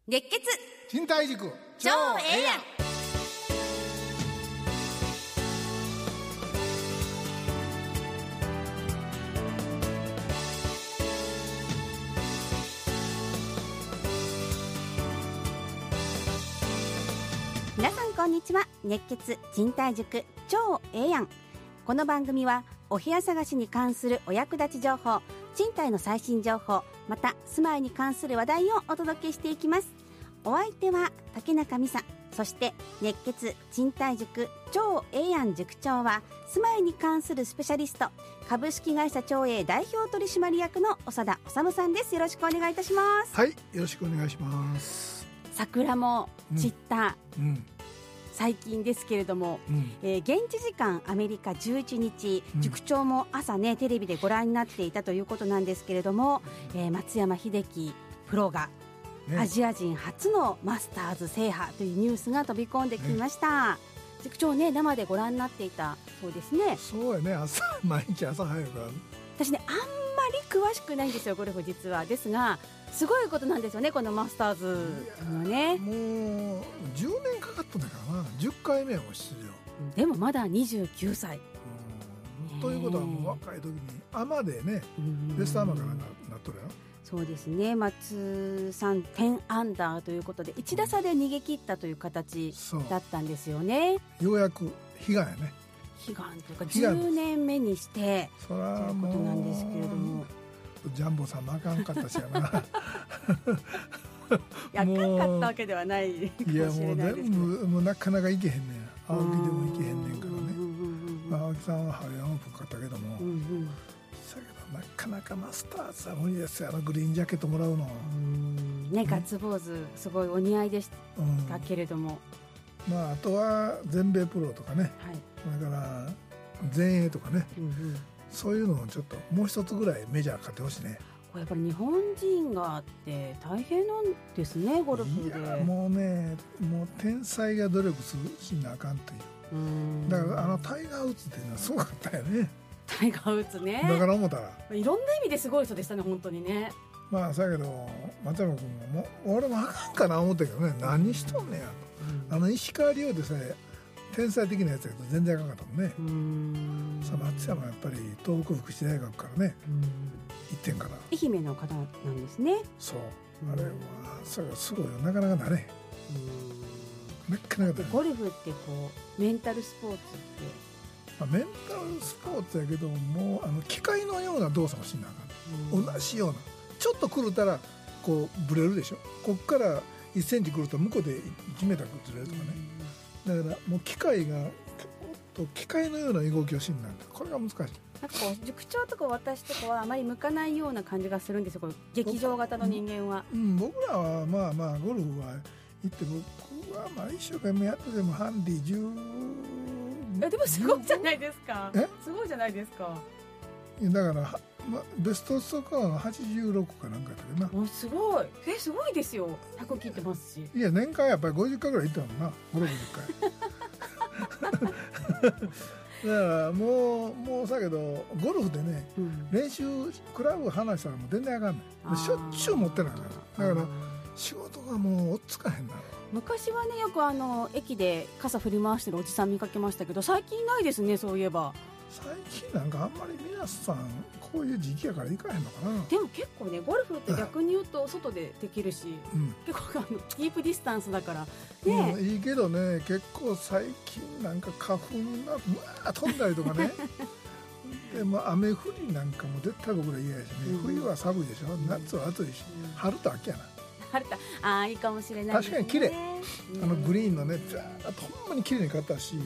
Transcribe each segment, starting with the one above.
熱血賃貸塾超ええやん。皆さんこんにちは。熱血賃貸塾超ええやん。この番組はお部屋探しに関するお役立ち情報、賃貸の最新情報、また住まいに関する話題をお届けしていきます。お相手は竹中美沙、そして熱血賃貸塾超ええやん塾長は住まいに関するスペシャリスト、株式会社超え代表取締役の長田治さんです。よろしくお願いいたします。 はい、よろしくお願いします。 桜も散った、最近ですけれども、現地時間アメリカ11日、塾長も朝ねテレビでご覧になっていたということなんですけれども、松山英樹プロがアジア人初のマスターズ制覇というニュースが飛び込んできました。塾長ね、生でご覧になっていたそうですね。 そうやね、毎日朝早くから私ね、あんまり詳しくないんですよ、ゴルフ実は。ですがすごいことなんですよね、このマスターズのね。 もう10年かかったんだからな。10回目を出場。 でもまだ29歳、 ということはもう若い時にアマでね、ベストアマからなっとるやろ。 そうですね、松さん10アンダーということで1打差で逃げ切ったという形だったんですよね。 ようやく悲願やね。 悲願というか10年目にしてそらもうということなんですけれども、 ジャンボさんもあかんかったしやな。 いや、あかんかったわけではないかもしれないですけど、いやもう全部もうなかなかいけへんねん。青木でもいけへんねんからね。青木さんは早いオープンかったけども、だけどなかなかマスターズは無理ですよ。グリーンジャケットもらうのね、ガッツポーズすごいお似合いでしたけれども、 あとは全米プロとかね、それから全英とかね、そういうのをちょっともう一つぐらいメジャー勝ってほしいね。 これやっぱり日本人があって大変なんですね、ゴルフで。 もうね、もう天才が努力するしなあかんという。だからタイガー・ウッズっていうのはすごかったよね。 タイガー・ウッズね。 だから思ったらいろんな意味ですごい人でしたね、本当にね。 だけど松山君も俺もあかんかな思ったけどね、何しとんねやと。石川遼でさえ天才的なやつやけど全然あかんかったもんね。さあ松山はやっぱり東北福祉大学からね行ってんから。 愛媛の方なんですね。 そう、あれはそれがすごいよ。なかなかなれなかなかなれ。 ゴルフってこうメンタルスポーツって、 メンタルスポーツやけどもう機械のような動作をしなあかん。同じようなちょっと狂ったらこうブレるでしょ。こっから1センチ狂ると向こうで1メーターずれるとかね。だからもう機械のような動きをしんなんて、これが難しい。 なんかこう塾長とか私とかはあまり向かないような感じがするんですよ、この劇場型の人間は。 僕らはゴルフは行って、僕は一生懸命やっててもハンディ10。 でもすごいじゃないですか。すごいじゃないですか。 だからベストスコアが86かなんかやったけどな。 すごい。すごいですよ。100切ってますし。 いや、年間やっぱり50回ぐらい行ったもんな、ゴルフ10回。だからもうさけどゴルフでね、練習クラブ離したらもう全然あかんねん。しょっちゅう持ってないから。だから仕事がもう追っつかへんなる。 昔はね、よく駅で傘振り回してるおじさん見かけましたけど、最近ないですね、そういえば。 最近なんかあんまり皆さんこういう時期やから行かへんのかな。 でも結構ね、ゴルフって逆に言うと外でできるし、結構キープディスタンスだからね、 いいけどね、結構最近なんか花粉が飛んだりとかね。で雨降りなんかも絶対僕ら嫌やしね。冬は寒いでしょ、夏は暑いし、春と秋やな。 春といいかもしれないですね。 確かに綺麗。グリーンのね、ほんまに綺麗に買ったし、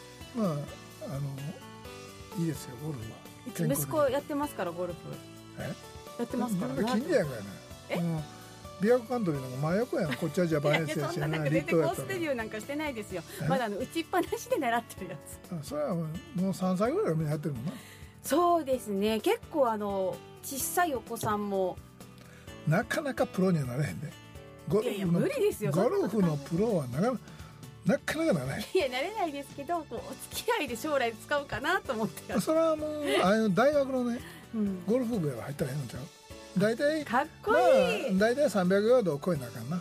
いいですよ、ゴルフは。 息子やってますから、ゴルフやってますからね。 近所やからね。ビアカントリーの真横やん。こっちはジャパンエッセンシャルなリットやったら。コースデビューなんかしてないですよ。まだ打ちっぱなしで習ってるやつ。 それはもう3歳ぐらいからやってるもんな。 そうですね、結構小さいお子さんもなかなかプロにはなれへんで。 いや無理ですよ。 ゴルフのプロはなかなかなれない。 いや、なれないですけど、お付き合いで将来使うかなと思って。 それはもう大学のね、ゴルフ部は入ったらへんのちゃう。大体かっこいい、 大体300ヤードを超えなあかんな。 いや絶対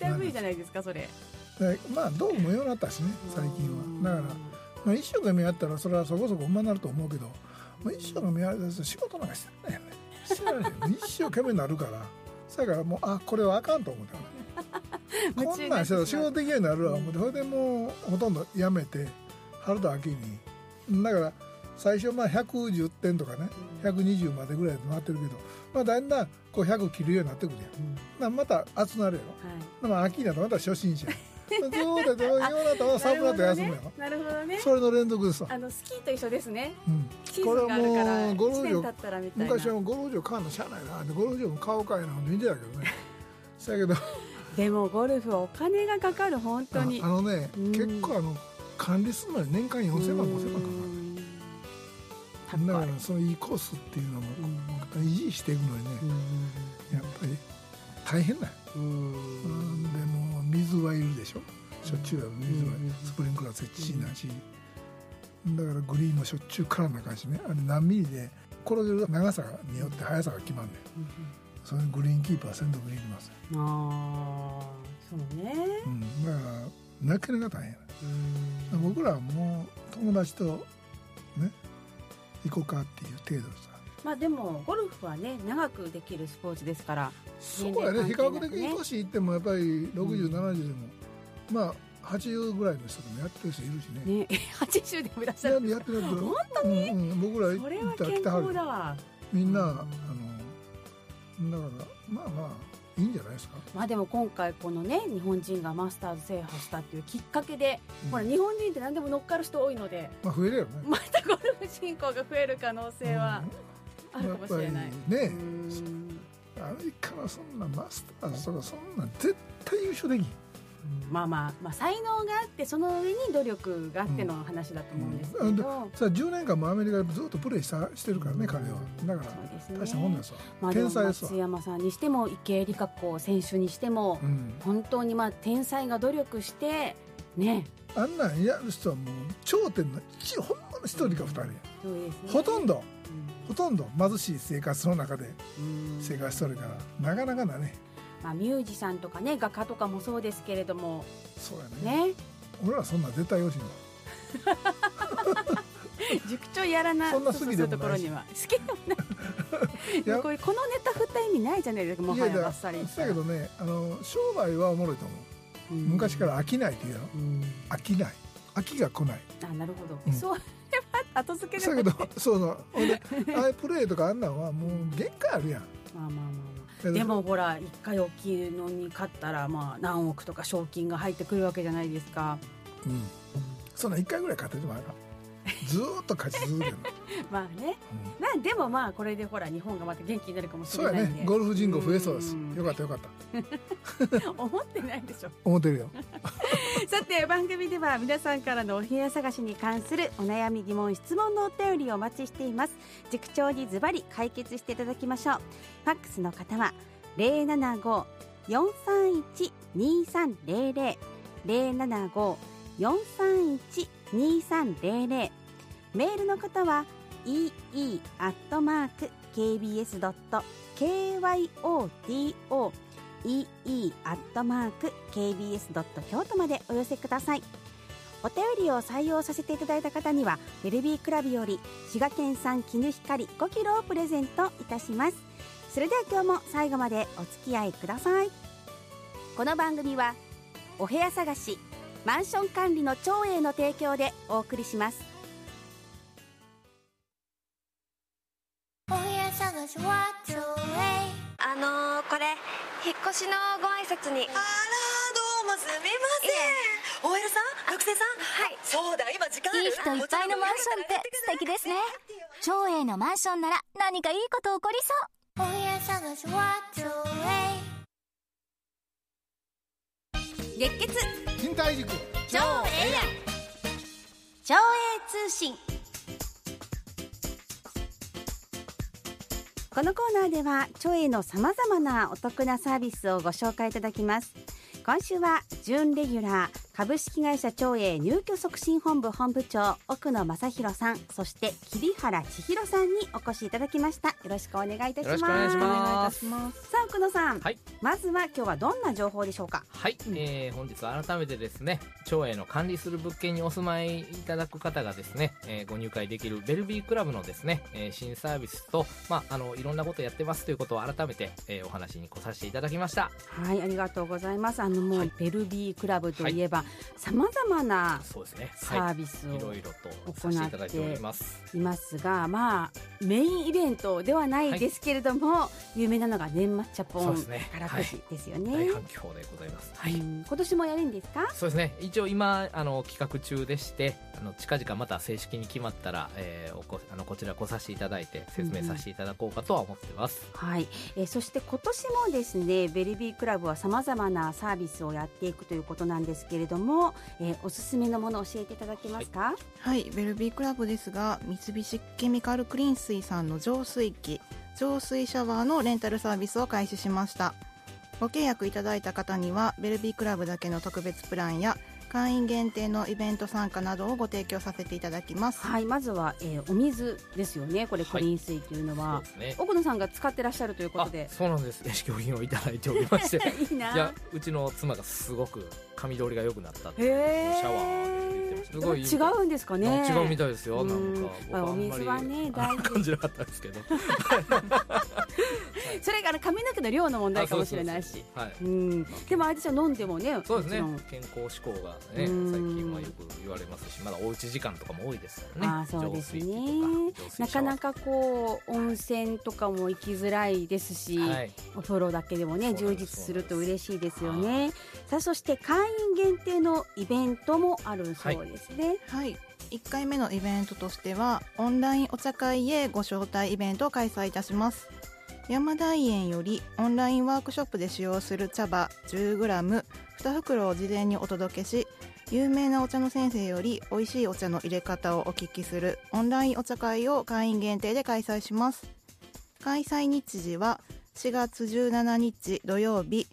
対無理じゃないですかそれ。 まあ道具もようになったしね最近は。だから、まあ、一生懸命やったらそれはそこそこうまになると思うけど、まあ、一生懸命やると仕事なんかしてないよね。してないよ一生懸命になるからだからもうこれはあかんと思ったからこんなんしたら仕事的になるわ思って、それでもうほとんどやめて春と秋に。だから最初まあ110点とかね120までぐらいで回ってるけど、まあ、だんだんこう100切るようになってくるやん、また熱なるやろ、まあ、秋になるとまた初心者ずーっとようなと寒くなって休むやろ。 なるほどね。 それの連続ですわ。 スキーと一緒ですね、シーこれズンがあるからもうゴルフ 1年経ったらみたいな。 昔はもうゴルフ場買うのしゃあないなでゴルフ場も買おうかいな見てたけどねそやけどでもゴルフはお金がかかる本当に。 結構管理するのに年間4000万5000万かかる。だからそのいいコースっていうのも維持していくのにねやっぱり大変だよ。でも水はいるでしょ、しょっちゅうやる水はスプリンクラー設置しないし、だからグリーンもしょっちゅうからなあかんしね。あれ何ミリで転げる長さによって速さが決まるんだよ、それグリーンキーパー鮮度グリーンいますよ。 そうね、 だからなかなか大変。僕らはもう友達とね行こうかっていう程度さ。 まあでもゴルフはね長くできるスポーツですから。 そうやね、比較的に年いってもやっぱり60、70でもまあ80ぐらいの人でもやってる人いるしね。 80でもいらっしゃる。 やってるけど本当に、 僕らそれは健康だわ。 みんなだからまあまあいいんじゃないですか。 まあでも今回このね日本人がマスターズ制覇したっていうきっかけで、ほら日本人って何でも乗っかる人多いので、 まあ増えるよね。 またゴルフ人口が増える可能性はあるかもしれない。 ね、アメリカのそんなマスターズとかそんな絶対優勝できん。 まあ才能があってその上に努力があっての話だと思うんですけど、 さあ10年間もアメリカでずっとプレーしてるからね彼は。だから大したもんですわ。天才ですわ。 松山さんにしても池江璃花子選手にしても、本当に天才が努力してね。 あんなんやる人はもう頂点のほんまの1人か2人や、ほとんど貧しい生活の中で生活してるからなかなかだね。 ミュージシャンとかね画家とかもそうですけれども。そうやね。俺らそんな絶対よしの塾長やらない。 そんな好きでもないし。 ところには好きでもないこのネタ振った意味ないじゃないですか。もはやバッサリ。 だけどね商売はおもろいと思う。昔から飽きないっていうの。飽きない。飽きが来ない。 なるほど。そう後付けで。 だけどそうああいうプレーとかあんなんはもう限界あるやん。でもほら1回大きいのに勝ったら何億とか賞金が入ってくるわけじゃないですか。 そんな1回ぐらい勝てるもあるからずーっと勝ち続けるまあね、でもこれでほら日本がまた元気になるかもしれないんで。 そうやね、ゴルフ人口増えそうです。よかったよかった思ってないでしょ。 思ってるよさて番組では皆さんからのお部屋探しに関するお悩み疑問質問のお便りをお待ちしています。塾長にズバリ解決していただきましょう。ファックスの方は 075-431-2300 075-431-2300。メールの方は ee@kbs.kyoto ee@kbs.kyoto までお寄せください。お便りを採用させていただいた方にはベルビークラブより滋賀県産絹光5キロをプレゼントいたします。それでは今日も最後までお付き合いください。この番組はお部屋探しマンション管理の長英の提供でお送りします。 お部屋探しは長英。 これ引っ越しのご挨拶に。 あらどうもすみません。OL さん学生さん。 はい。 そうだ今時間ある。 いい人いっぱいのマンションって素敵ですね。長英のマンションなら何かいいこと起こりそう。 お部屋探しは長英。 熱血賃貸塾超ええやん超英通信。このコーナーでは超英のさまざまなお得なサービスをご紹介いただきます。今週は準レギュラー株式会社長英入居促進本部本部長奥野正弘さん、そして桐原千尋さんにお越しいただきました。よろしくお願いいたします。 よろしくお願いします。 さあ奥野さん、 はい、 まずは今日はどんな情報でしょうか。 はい、本日は改めてですね、長英の管理する物件にお住まいいただく方がですね、ご入会できるベルビークラブのですね、新サービスと、いろんなことやってますということを改めて、お話に来させていただきました。 はい、ありがとうございます。もう、 はい、 ベルビークラブといえばさまざまなそうですね、 サービスをいろいろとさせていただいております。 いますが、メインイベントではないですけれども、有名なのが年末チャポン宝くじですよね。 大反響でございます。はい、 今年もやるんですか。 そうですね、一応今企画中でして、近々また正式に決まったら、こちら来させていただいて説明させていただこうかとは思ってます。 はい、そして今年もですね、ベルビークラブはさまざまなサービスをやっていくということなんですけれども、おすすめのものを教えていただけますか。 はい、ベルビークラブですが、三菱ケミカルクリーン水さんの浄水器、浄水シャワーのレンタルサービスを開始しました。ご契約いただいた方にはベルビークラブだけの特別プランや会員限定のイベント参加などをご提供させていただきます。 はい、まずは、お水ですよね。これクリーン水というのは、 そうですね、 奥野さんが使ってらっしゃるということで。 そうなんです。試供品をいただいておりましていいな。 いや、うちの妻がすごく髪通りが良くなったってシへャワーで言ってました。すごい違うんですかね。 違うみたいですよ。なんか僕はお水はね大事感じなかったんですけどそれから髪の毛の量の問題かもしれないし、でもあれじゃ飲んでもね、 そうですね、健康志向がね最近はよく言われますし、まだおうち時間とかも多いですからね。 そうですね、なかなかこう温泉とかも行きづらいですし、お風呂だけでもね充実すると嬉しいですよね。さあ、そして会員限定のイベントもあるそうですね。 はい、1回目のイベントとしてはオンラインお茶会へご招待イベントを開催いたします。山大園よりオンラインワークショップで使用する茶葉 10g2 袋を事前にお届けし、有名なお茶の先生より美味しいお茶の入れ方をお聞きするオンラインお茶会を会員限定で開催します。開催日時は4月17日土曜日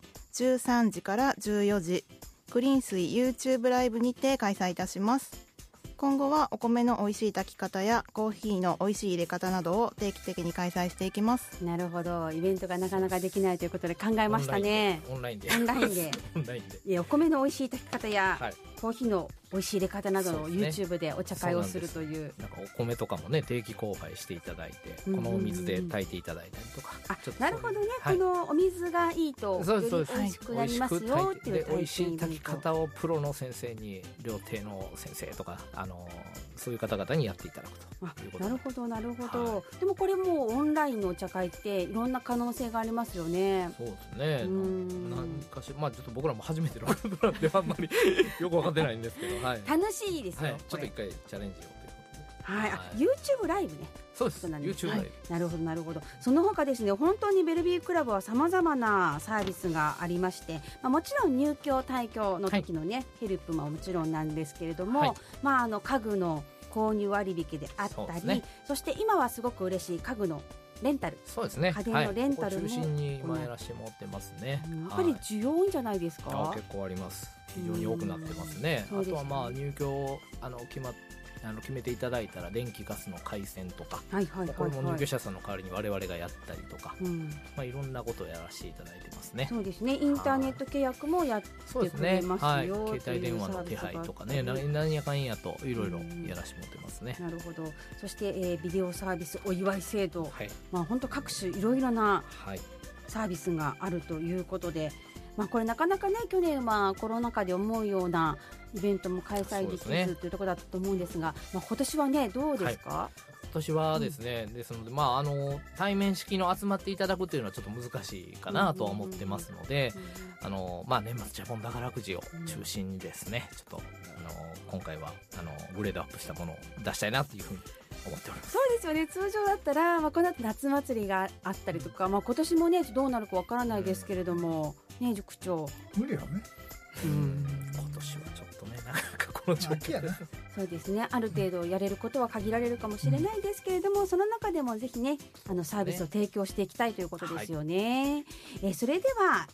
13時から14時、クリーン水 YouTube ライブにて開催いたします。今後はお米の美味しい炊き方やコーヒーの美味しい入れ方などを定期的に開催していきます。 なるほど、イベントがなかなかできないということで考えましたね。 オンラインでいや、お米の美味しい炊き方や、コーヒーの美味しい入れ方などを YouTube でお茶会をするという。 なんかお米とかもね定期交配していただいて、このお水で炊いていただいたりとか。 なるほどね、このお水がいいとより美味しくなりますよっていう美味しい炊き方をプロの先生に、料亭の先生とかそういう方々にやっていただくということ。 なるほどなるほど、でもこれもオンラインのお茶会っていろんな可能性がありますよね。 そうですね、何かしら、ちょっと僕らも初めてのことなんであんまりよく分かってないんですけど、 楽しいですよ、 ちょっと一回チャレンジをということで。 YouTube ライブね。 そうです、YouTube ライブ。 なるほどなるほど。その他ですね、本当にベルビークラブはさまざまなサービスがありまして、もちろん入居退居の時のね、ヘルプももちろんなんですけれども、家具の購入割引であったり、そして今はすごく嬉しい家具のレンタル、 そうですね、 家電のレンタルも、 中心に今やらせてもらってますね。 やっぱり需要多いんじゃないですか。 結構あります。非常に多くなってますね。あとは入居決めていただいたら電気ガスの回線とか、これも入居者さんの代わりに我々がやったりとか、いろんなことをやらせていただいてますね。 そうですね、インターネット契約もやってくれますよ、 携帯電話の手配とかね、何やかんやといろいろやらせてもらってますね。 なるほど。そして、ビデオサービスお祝い制度、本当各種いろいろなサービスがあるということで、これなかなかね、去年はコロナ禍で思うようなイベントも開催できずというところだったと思うんですが、今年はねどうですか。 今年はですね、ですので、対面式の集まっていただくというのはちょっと難しいかなとは思ってますので、年末ジャポン宝くじを中心にですね、ちょっと今回はグレードアップしたものを出したいなというふうに思っております。 そうですよね、通常だったら、この後夏祭りがあったりとか、今年もねどうなるかわからないですけれども、塾長無理よね。 今年はちょっとね、なかなかこの状況でそうですね、ある程度やれることは限られるかもしれないですけれども、その中でもぜひねサービスを提供していきたいということですよね。それでは、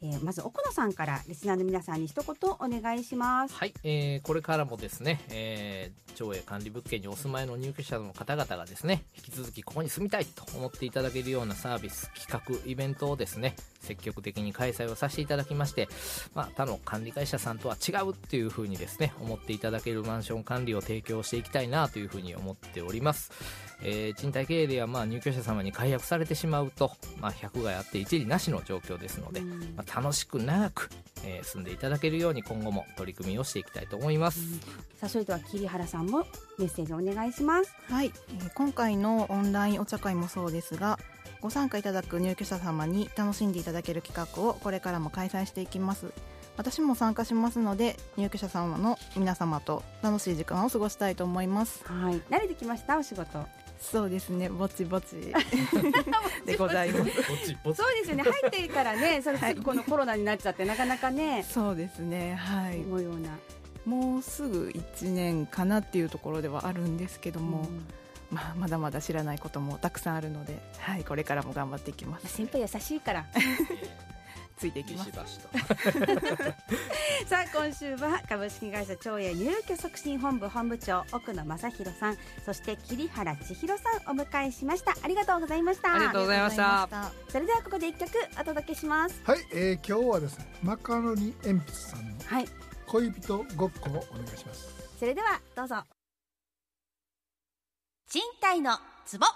まず奥野さんからリスナーの皆さんに一言お願いします。 はい、これからもですね、町営管理物件にお住まいの入居者の方々がですね、引き続きここに住みたいと思っていただけるようなサービス、企画、イベントをですね、積極的に開催をさせていただきまして、他の管理会社さんとは違うっていうふうにですね、思っていただけるマンション管理を提供していきたいなというふうに思っております。賃貸経営では入居者様に解約されてしまうと、百害あって一理なしの状況ですので、楽しく長く、住んでいただけるように今後も取り組みをしていきたいと思います。 さあそれでは桐原さんもメッセージお願いします。 はい、今回のオンラインお茶会もそうですが、ご参加いただく入居者様に楽しんでいただける企画をこれからも開催していきます。私も参加しますので、入居者様の皆様と楽しい時間を過ごしたいと思います。 はい、慣れてきましたお仕事？ そうですね、ぼちぼちでございます。 そうですよね、入ってからね、それすぐこのコロナになっちゃってなかなかね。 そうですね、はい、 思うような、 もうすぐ1年かなっていうところではあるんですけども、まだまだ知らないこともたくさんあるので、はい、これからも頑張っていきます。 先輩優しいからついていきます。 さあ今週は株式会社町営入居促進本部本部長奥野正弘さん、そして桐原千尋さんお迎えしました。ありがとうございました。 ありがとうございました。 それではここで一曲お届けします。 はい、今日はですね、マカロニ鉛筆さんの恋人ごっこをお願いします。 それではどうぞ。賃貸のツボ。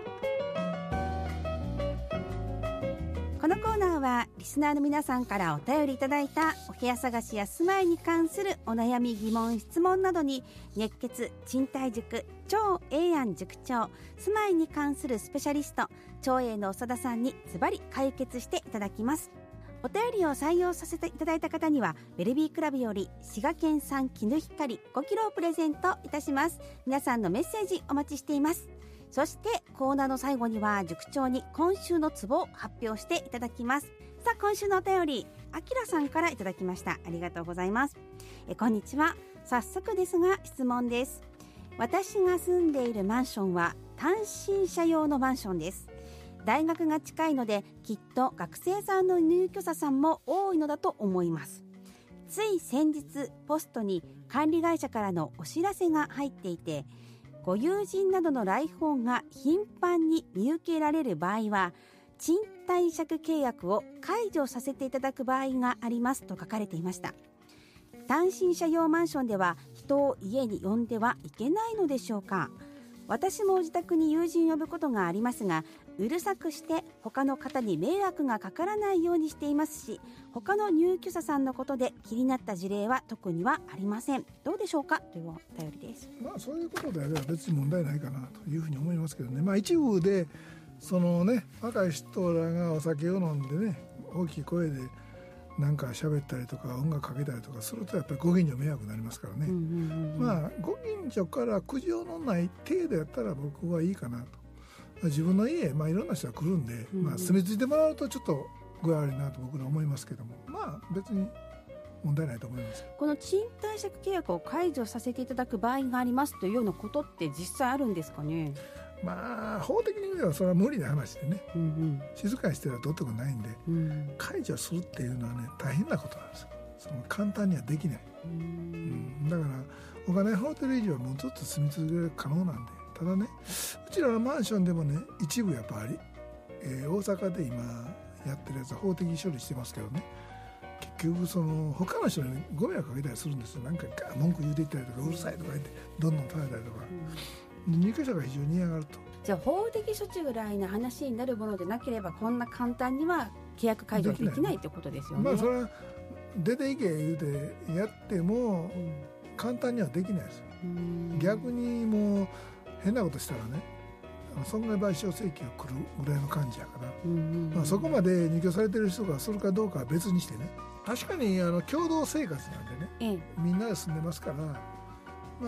このコーナーはリスナーの皆さんからお便りいただいたお部屋探しや住まいに関するお悩み疑問質問などに、熱血賃貸塾超永安塾長、住まいに関するスペシャリスト町営の長田さんにズバリ解決していただきます。お便りを採用させていただいた方にはベルビークラブより滋賀県産絹光5キロをプレゼントいたします。皆さんのメッセージお待ちしています。そしてコーナーの最後には塾長に今週のツボを発表していただきます。さあ今週のお便り、あきらさんからいただきました。ありがとうございます。こんにちは。早速ですが質問です。私が住んでいるマンションは単身者用のマンションです。大学が近いのできっと学生さんの入居者さんも多いのだと思います。つい先日ポストに管理会社からのお知らせが入っていて、ご友人などの来訪が頻繁に見受けられる場合は賃貸借契約を解除させていただく場合がありますと書かれていました。単身者用マンションでは人を家に呼んではいけないのでしょうか。私も自宅に友人を呼ぶことがありますが、うるさくして他の方に迷惑がかからないようにしていますし、他の入居者さんのことで気になった事例は特にはありません。どうでしょうかというお便りです。 そういうことであれば別に問題ないかなというふうに思いますけどね。一部でそのね、若い人らがお酒を飲んでね、大きい声でなんか喋ったりとか音楽かけたりとかするとやっぱりご近所迷惑になりますからね。ご近所から苦情のない程度やったら僕はいいかなと。自分の家、いろんな人が来るんで、住み着いてもらうとちょっと具合悪いなと僕ら思いますけども、別に問題ないと思います。 この賃貸借契約を解除させていただく場合がありますというようなことって実際あるんですかね。 法的にはそれは無理な話でね、静かにしてはどうってことないんで、解除するっていうのはね大変なことなんですよ。その簡単にはできない。だからお金払ってる以上はもうずっと住み続ける可能なんで。ただね、うちらのマンションでもね一部やっぱり、大阪で今やってるやつは法的処理してますけどね、結局その他の人にご迷惑かけたりするんですよ。なんか文句言うていったりとかうるさいとか言ってどんどん食べたりとか、入居者が非常に嫌がると。 じゃあ法的処置ぐらいの話になるものでなければこんな簡単には契約解除できないってことですよね。 それは出ていけ言うてやっても簡単にはできないですよ。逆にもう変なことしたらね、損害賠償請求が来るぐらいの感じやから、そこまで入居されてる人がするかどうかは別にしてね、確かに共同生活なんでね、みんなで住んでますから、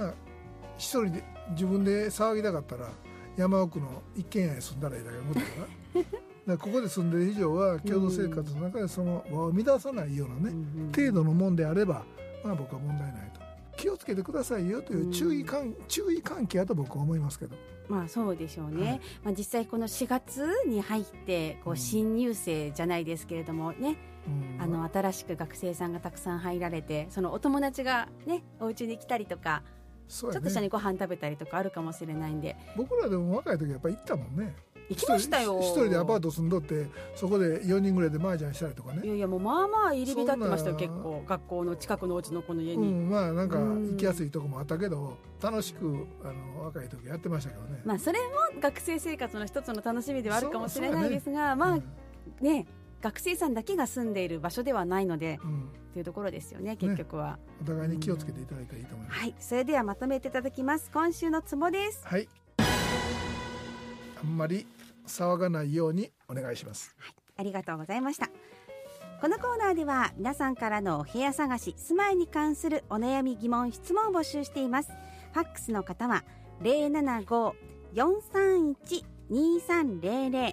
一人で自分で騒ぎたかったら山奥の一軒家に住んだらいいだけのことだからだからここで住んでる以上は共同生活の中でその輪を乱さないようなね、程度のもんであれば、僕は問題ないと。気をつけてくださいよという注意喚起やと僕は思いますけど。 そうでしょうね。実際この4月に入って新入生じゃないですけれどもね、 新しく学生さんがたくさん入られて、そのお友達がねお家に来たりとか、 そうやね、 ちょっと一緒にご飯食べたりとかあるかもしれないんで。 僕らでも若い時やっぱり行ったもんね。 行きましたよ。 一人でアパート住んどってそこで4人ぐらいで麻雀したりとかね。 いやいや、もうまあまあ入り浸ってましたよ。結構学校の近くのうちの子の家に、 まあなんか行きやすいとこもあったけど、楽しく若い時やってましたけどね。 まあそれも学生生活の一つの楽しみではあるかもしれないですが、まあね、学生さんだけが住んでいる場所ではないので、というところですよね、結局は、 お互いに気をつけていただいたらいいと思います。 はい、それではまとめていただきます。今週のツボです。 はい、あんまり騒がないようにお願いします。 はい、ありがとうございました。このコーナーでは皆さんからのお部屋探し、住まいに関するお悩み疑問質問を募集しています。ファックスの方は 075-431-2300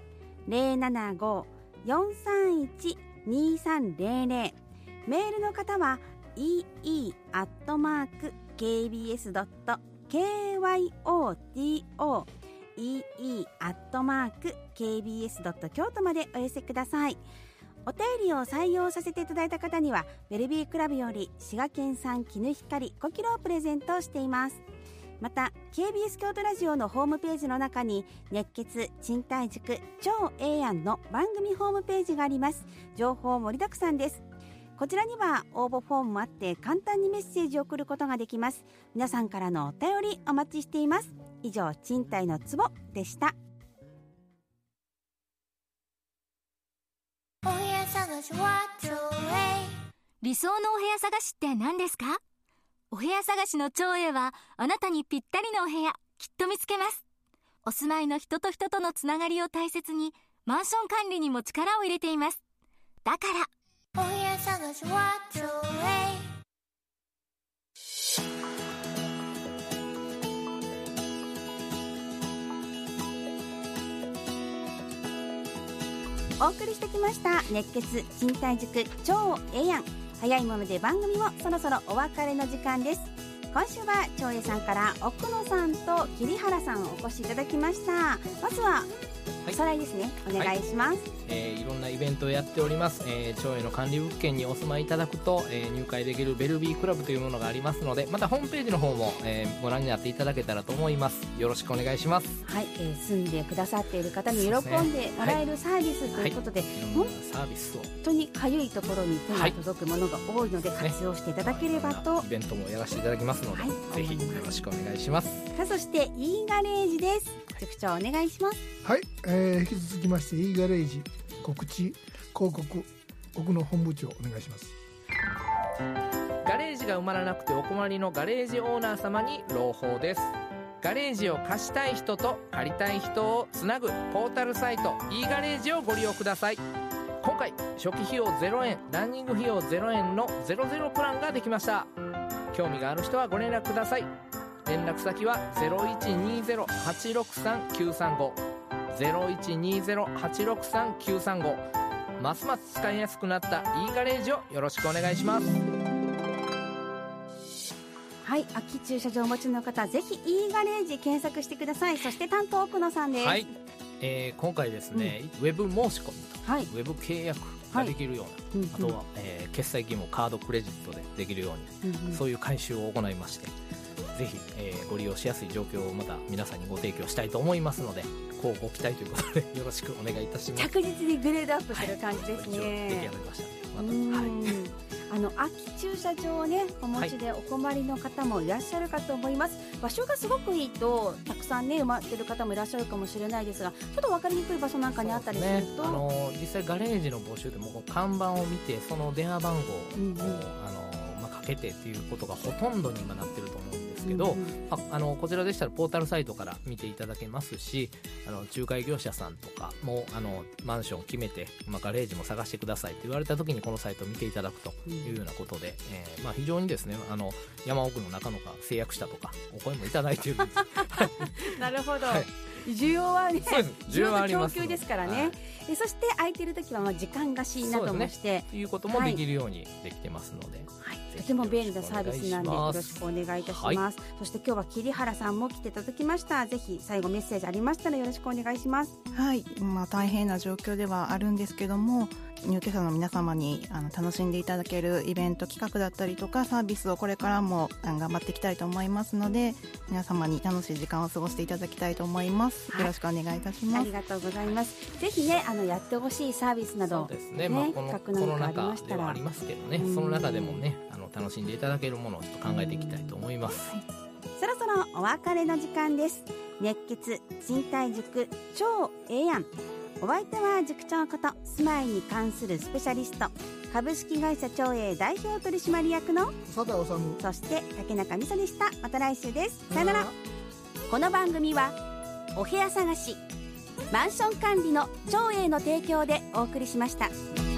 075-431-2300、 メールの方は ee@kbs.kyoto ee@kbs.kyoto までお寄せください。お便りを採用させていただいた方にはベルビークラブより滋賀県産絹ひかり5キロをプレゼントしています。また KBS 京都ラジオのホームページの中に熱血賃貸塾超ええやんの番組ホームページがあります。情報盛りだくさんです。こちらには応募フォームもあって簡単にメッセージを送ることができます。皆さんからのお便りお待ちしています。以上、賃貸のツボでした。 お部屋探しは超理想のお部屋探しって何ですか？お部屋探しの超英はあなたにぴったりのお部屋きっと見つけます。お住まいの人と人とのつながりを大切にマンション管理にも力を入れています。だからお部屋探しは超お送りしてきました熱血賃貸塾超ええやん。早いもので番組もそろそろお別れの時間です。今週は長英さんから奥野さんと桐原さんお越しいただきました。まずはおさらいですね、お願いします。 いろんなイベントをやっております。長英の管理物件にお住まいいただくと、入会できるベルビークラブというものがありますので、またホームページの方も、ご覧になっていただけたらと思います。よろしくお願いします。 はい、住んでくださっている方に喜んでもらえるサービスということで、本当にかゆいところに手が届くものが多いので活用していただければと、 イベントもやらせていただきますので、ぜひよろしくお願いします。 さあ、そしてEガレージです。塾長お願いします。 はい、引き続きまして Eガレージ告知広告奥野本部長お願いします。 ガレージが埋まらなくてお困りのガレージオーナー様に朗報です。ガレージを貸したい人と借りたい人をつなぐポータルサイト E ガレージをご利用ください。今回初期費用0円ランニング費用0円の00プランができました。興味がある人はご連絡ください。連絡先は 0120-863-935 0120-863-935。ますます使いやすくなった E ガレージをよろしくお願いします。 はい、空き駐車場をお持ちの方、ぜひ E ガレージ検索してください。そして担当奥野さんです。 はい、今回ですね、ウェブ申し込みと、 はい、 ウェブ契約ができるような、あとは、決済義務カードクレジットでできるように、そういう改修を行いまして、ぜひ、ご利用しやすい状況をまた皆さんにご提供したいと思いますので、こうご期待ということでよろしくお願いいたします。 着実にグレードアップする感じですね。 出来上がりましたので、また、 空き駐車場をねお持ちでお困りの方もいらっしゃるかと思います。場所がすごくいいとたくさんね埋まってる方もいらっしゃるかもしれないですが、ちょっと分かりにくい場所なんかにあったりすると、 実際ガレージの募集でも看板を見てその電話番号を、かけてっていうことがほとんどに今なってると思うんですけど、こちらでしたらポータルサイトから見ていただけますし、仲介業者さんとかもマンションを決めて、ガレージも探してくださいって言われた時にこのサイトを見ていただくというようなことで、非常にですね山奥の中野が制約したとかお声もいただいているんですなるほど、 はい、 需要はね、 需要はあります供給ですからね、そして空いてる時は時間貸しなどもして、 ということもできるようにできてますので、 とても便利なサービスなんでよろしくお願いいたします。そして今日は桐原さんも来ていただきました。ぜひ最後メッセージありましたらよろしくお願いします。 はい、大変な状況ではあるんですけども、 入居者の皆様に楽しんでいただけるイベント企画だったりとかサービスをこれからも頑張っていきたいと思いますので、皆様に楽しい時間を過ごしていただきたいと思います。よろしくお願いいたします。 ありがとうございます。ぜひねやってほしいサービスなどそうですね、このコロナ禍ではありますけどね、その中でもね楽しんでいただけるものをちょっと考えていきたいと思います。 そろそろお別れの時間です。熱血賃貸塾超ええやん。お相手は塾長こと住まいに関するスペシャリスト株式会社超え代表取締役の佐田治、 そして竹中美沙でした。また来週です。さよなら。この番組はお部屋探しマンション管理の超えの提供でお送りしました。